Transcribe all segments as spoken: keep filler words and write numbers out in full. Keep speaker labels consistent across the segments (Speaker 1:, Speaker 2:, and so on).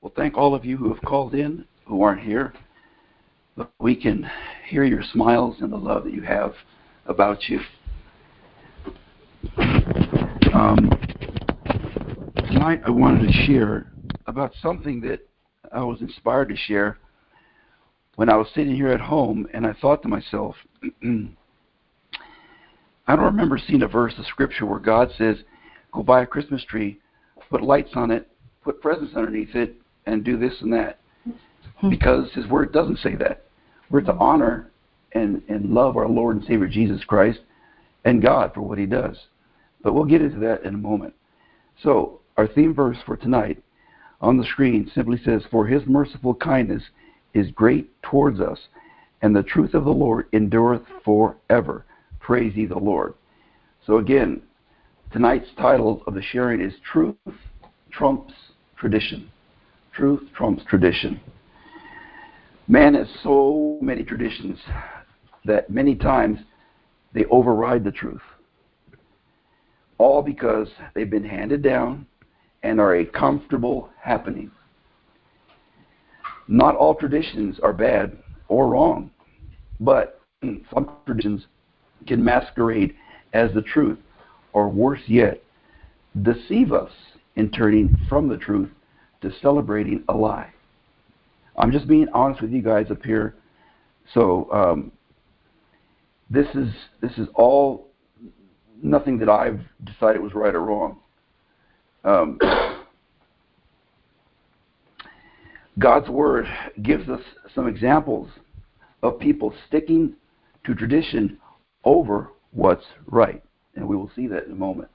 Speaker 1: Well, thank all of you who have called in, who aren't here. But we can hear your smiles and the love that you have about you. Um, tonight I wanted to share about something that I was inspired to share when I was sitting here at home, and I thought to myself, I don't remember seeing a verse of scripture where God says, go buy a Christmas tree, put lights on it, put presents underneath it, and do this and that. Because His Word doesn't say that. We're to honor and, and love our Lord and Savior Jesus Christ and God for what He does. But we'll get into that in a moment. So, our theme verse for tonight on the screen simply says, for His merciful kindness is great towards us, and the truth of the Lord endureth forever. Praise ye the Lord. So again, tonight's title of the sharing is Truth Trumps Tradition. Truth trumps tradition. Man has so many traditions that many times they override the truth. All because they've been handed down and are a comfortable happening. Not all traditions are bad or wrong, but some traditions can masquerade as the truth, or worse yet, deceive us in turning from the truth to celebrating a lie. I'm just being honest with you guys up here. So um, this is this is all nothing that I've decided was right or wrong. Um, God's Word gives us some examples of people sticking to tradition over what's right, and we will see that in a moment.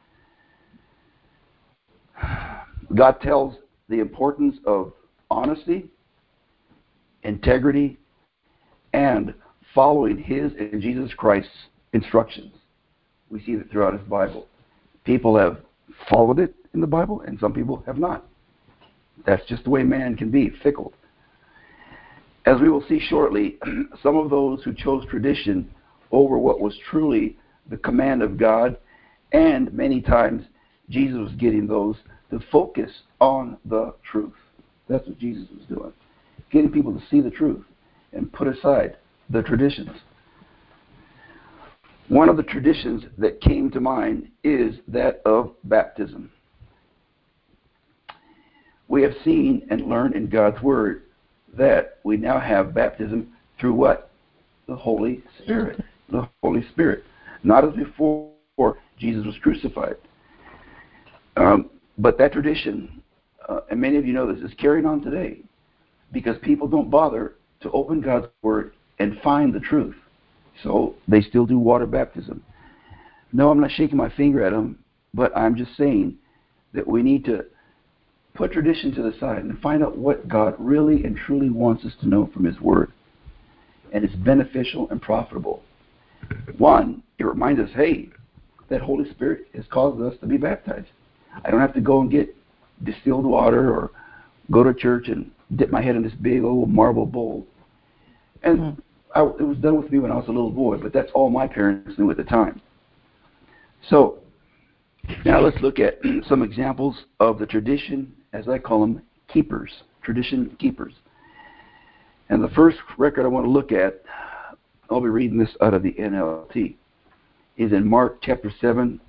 Speaker 1: God tells the importance of honesty, integrity, and following His and Jesus Christ's instructions. We see that throughout His Bible. People have followed it in the Bible, and some people have not. That's just the way man can be, fickle. As we will see shortly, some of those who chose tradition over what was truly the command of God, and many times Jesus was getting those to focus on the truth. That's what Jesus was doing. Getting people to see the truth and put aside the traditions. One of the traditions that came to mind is that of baptism. We have seen and learned in God's Word that we now have baptism through what? The Holy Spirit. The Holy Spirit. Not as before Jesus was crucified. Um, but that tradition, uh, and many of you know this, is carried on today because people don't bother to open God's Word and find the truth. So they still do water baptism. No, I'm not shaking my finger at them, but I'm just saying that we need to put tradition to the side and find out what God really and truly wants us to know from His Word. And it's beneficial and profitable. One, it reminds us, hey, that Holy Spirit has caused us to be baptized. I don't have to go and get distilled water or go to church and dip my head in this big old marble bowl. And mm. I, it was done with me when I was a little boy, but that's all my parents knew at the time. So now let's look at some examples of the tradition, as I call them, keepers, tradition keepers. And the first record I want to look at, I'll be reading this out of the N L T, is in Mark chapter seven,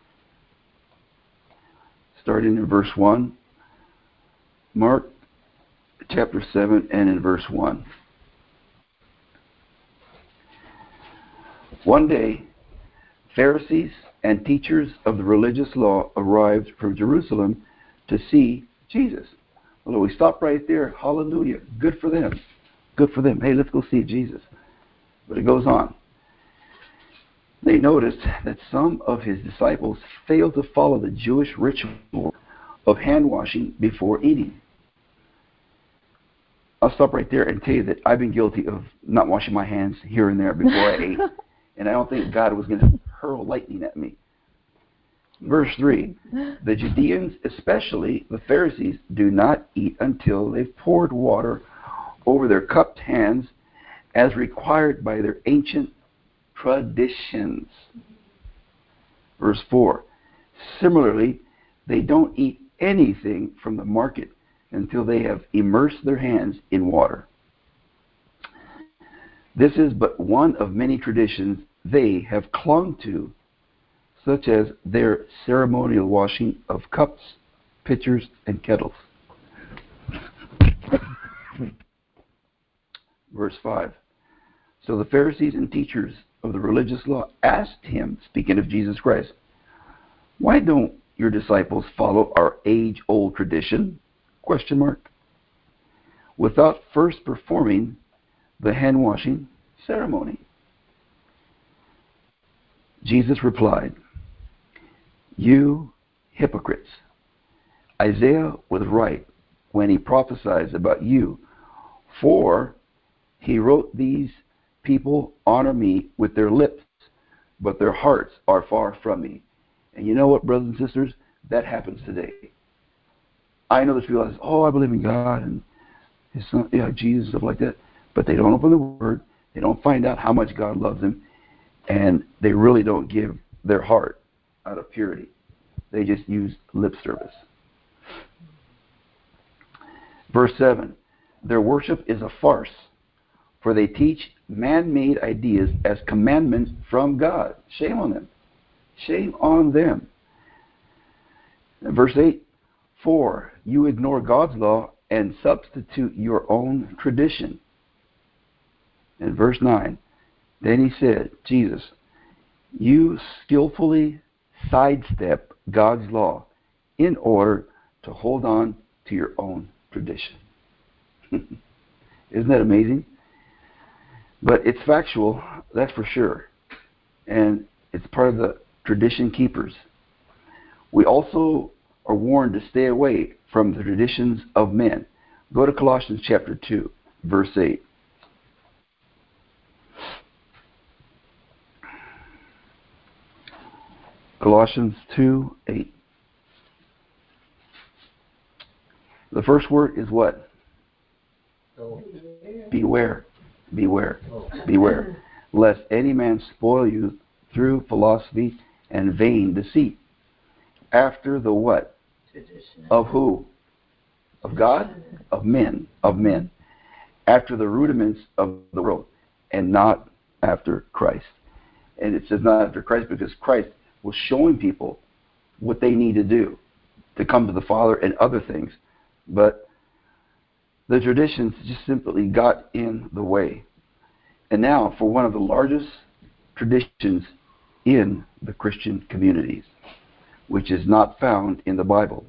Speaker 1: starting in verse one. Mark chapter seven and in verse one. One day, Pharisees and teachers of the religious law arrived from Jerusalem to see Jesus. Well, we stop right there. Hallelujah. Good for them. Good for them. Hey, let's go see Jesus. But it goes on. They noticed that some of His disciples failed to follow the Jewish ritual of hand washing before eating. I'll stop right there and tell you that I've been guilty of not washing my hands here and there before I ate. And I don't think God was going to hurl lightning at me. Verse three, the Judeans, especially the Pharisees, do not eat until they've poured water over their cupped hands as required by their ancient traditions. Verse four, similarly, they don't eat anything from the market until they have immersed their hands in water. This is but one of many traditions they have clung to, such as their ceremonial washing of cups, pitchers, and kettles. Verse five. So the Pharisees and teachers of the religious law asked him, speaking of Jesus Christ, "Why don't your disciples follow our age-old tradition?" Question mark. Without first performing the hand-washing ceremony. Jesus replied, "You hypocrites! Isaiah was right when he prophesies about you, for he wrote, these people honor me with their lips, but their hearts are far from me." And you know what, brothers and sisters? That happens today. I know there's people that say, "Oh, I believe in God and His Son, yeah, Jesus," stuff like that. But they don't open the Word. They don't find out how much God loves them. And they really don't give their heart out of purity. They just use lip service. Verse seven. Their worship is a farce, for they teach man-made ideas as commandments from God. Shame on them. Shame on them. And verse eight. For you ignore God's law and substitute your own tradition. And verse nine. Then he said, Jesus, you skillfully sidestep God's law in order to hold on to your own tradition. Isn't that amazing? But it's factual, that's for sure. And it's part of the tradition keepers. We also are warned to stay away from the traditions of men. Go to Colossians chapter two, verse eight. Colossians two, eight. The first word is what?
Speaker 2: Oh.
Speaker 1: Beware. Beware. Oh. Beware. Lest any man spoil you through philosophy and vain deceit. After the what?
Speaker 2: Tradition.
Speaker 1: Of who? Of God? Of men. Of men. After the rudiments of the world, and not after Christ. And it says not after Christ because Christ was showing people what they need to do to come to the Father and other things. But the traditions just simply got in the way. And now for one of the largest traditions in the Christian communities, which is not found in the Bible,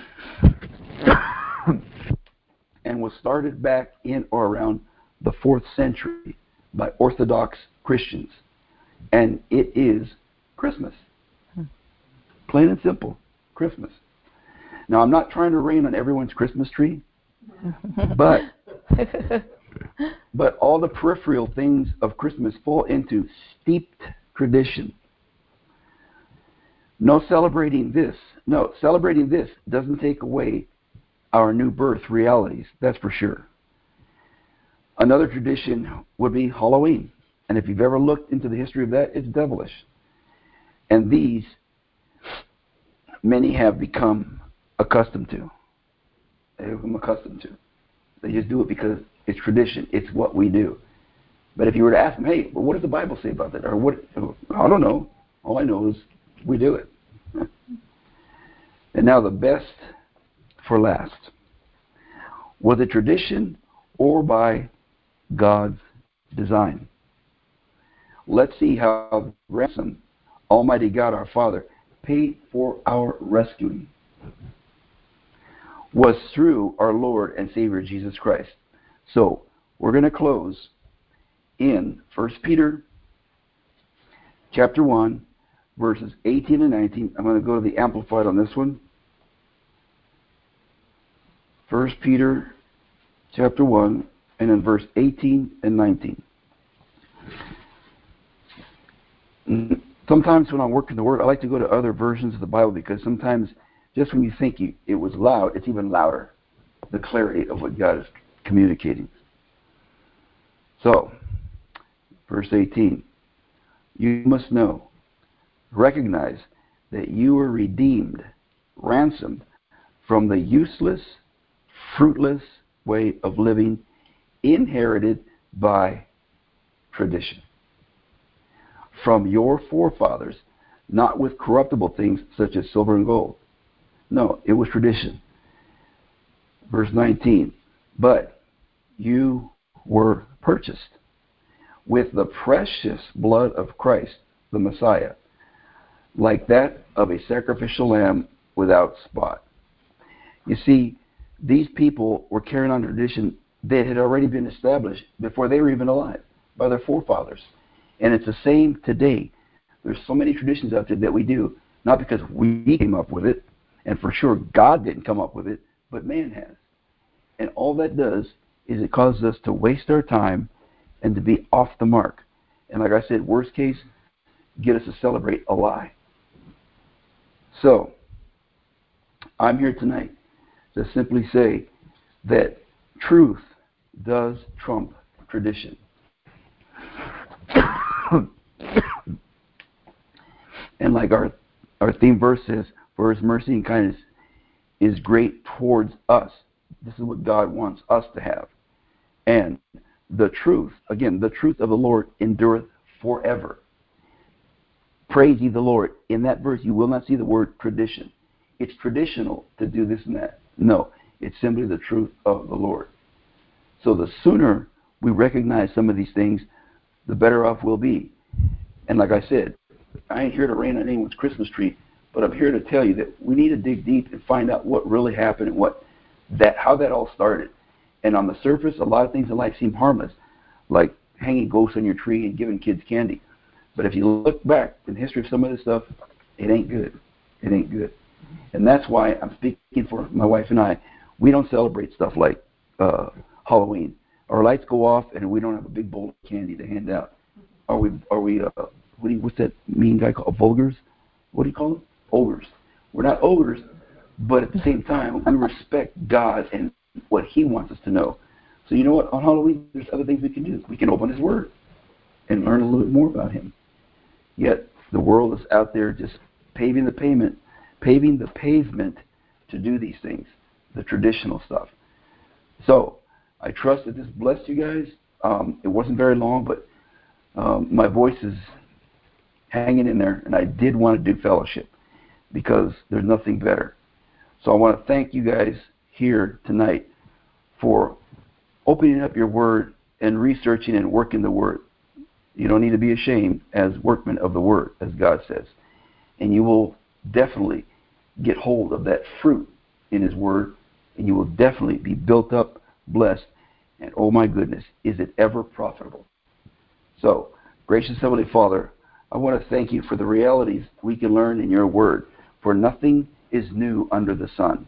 Speaker 1: and was started back in or around the fourth century by Orthodox Christians. And it is Christmas. Plain and simple, Christmas. Now, I'm not trying to rain on everyone's Christmas tree, but but all the peripheral things of Christmas fall into steeped tradition. No celebrating this. No, celebrating this doesn't take away our new birth realities, that's for sure. Another tradition would be Halloween. And if you've ever looked into the history of that, it's devilish. And these, many have become accustomed to. They have become accustomed to. They just do it because it's tradition. It's what we do. But if you were to ask them, hey, well, what does the Bible say about that? Or what? I don't know. All I know is we do it. And now the best for last. Was it tradition or by God's design? Let's see how the ransom Almighty God our Father paid for our rescuing was through our Lord and Savior Jesus Christ. So we're going to close in First Peter chapter one, verses eighteen and nineteen. I'm going to go to the Amplified on this one. First Peter chapter one, and then verse eighteen and nineteen. Sometimes when I'm working the Word, I like to go to other versions of the Bible because sometimes just when you think you, it was loud, it's even louder, the clarity of what God is communicating. So, verse eighteen, you must know, recognize that you were redeemed, ransomed from the useless, fruitless way of living inherited by tradition from your forefathers, not with corruptible things such as silver and gold. No, it was tradition. Verse nineteen, but you were purchased with the precious blood of Christ, the Messiah, like that of a sacrificial lamb without spot. You see, these people were carrying on tradition that had already been established before they were even alive by their forefathers. And it's the same today. There's so many traditions out there that we do, not because we came up with it, and for sure God didn't come up with it, but man has. And all that does is it causes us to waste our time and to be off the mark. And like I said, worst case, get us to celebrate a lie. So, I'm here tonight to simply say that truth does trump tradition. And like our, our theme verse says, for his mercy and kindness is great towards us. This is what God wants us to have. And the truth, again, the truth of the Lord endureth forever. Praise ye the Lord. In that verse, you will not see the word tradition. It's traditional to do this and that. No, it's simply the truth of the Lord. So the sooner we recognize some of these things, the better off we'll be. And like I said, I ain't here to rain on anyone's Christmas tree, but I'm here to tell you that we need to dig deep and find out what really happened and what that, how that all started. And on the surface, a lot of things in life seem harmless, like hanging ghosts on your tree and giving kids candy. But if you look back in the history of some of this stuff, it ain't good. It ain't good. And that's why I'm speaking for my wife and I. We don't celebrate stuff like uh, Halloween. Our lights go off and we don't have a big bowl of candy to hand out. Are we, are we, uh, what do you, what's that mean guy called? Vulgars? What do you call them? Ogres. We're not ogres, but at the same time, we respect God and what he wants us to know. So you know what? On Halloween, there's other things we can do. We can open his word and learn a little bit more about him. Yet the world is out there just paving the pavement, paving the pavement to do these things, the traditional stuff. So I trust that this blessed you guys. Um, it wasn't very long, but um, my voice is hanging in there, and I did want to do fellowship because there's nothing better. So I want to thank you guys here tonight for opening up your word and researching and working the word. You don't need to be ashamed as workmen of the word, as God says. And you will definitely get hold of that fruit in his word, and you will definitely be built up, blessed, and oh my goodness, is it ever profitable. So, gracious Heavenly Father, I want to thank you for the realities we can learn in your word, for nothing is new under the sun.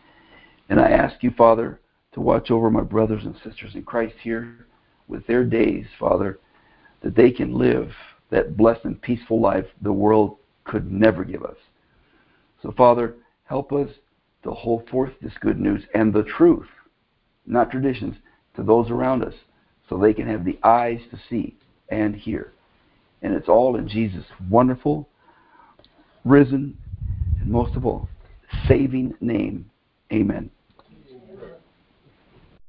Speaker 1: And I ask you, Father, to watch over my brothers and sisters in Christ here with their days, Father, that they can live that blessed and peaceful life the world could never give us. So, Father, help us to hold forth this good news and the truth, not traditions, to those around us so they can have the eyes to see and hear. And it's all in Jesus' wonderful, risen, and most of all, saving name. Amen.